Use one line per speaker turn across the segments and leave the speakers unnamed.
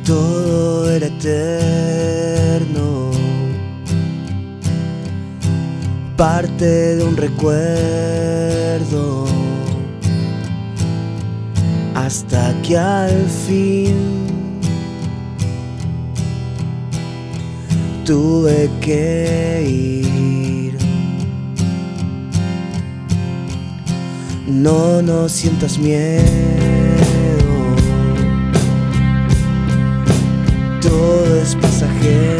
todo era eterno, parte de un recuerdo, hasta que al fin tuve que ir. No, no sientas miedo, todo es pasajero,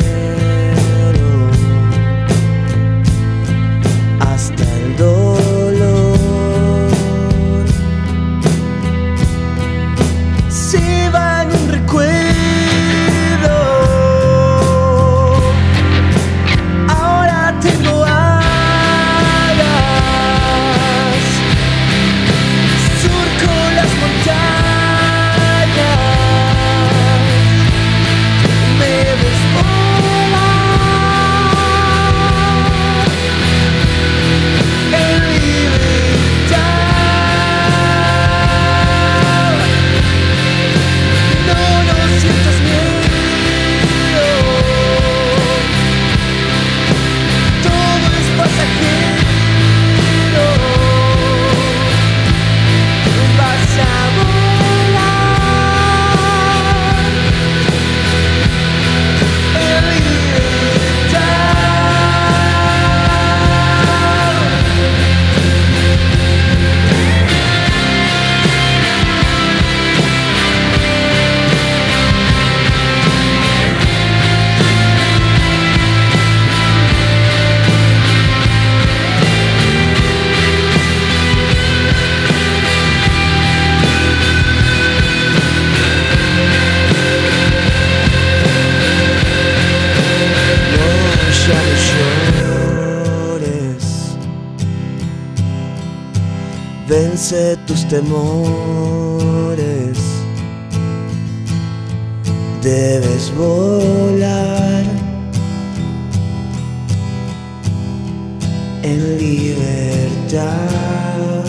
hasta el dolor. Se va en un recuerdo, ahora tengo alas, surco las montañas, me ves volar en libertad. No, no sientas miedo, todo es pasajero, vas a volar en vence tus temores, debes volar en libertad.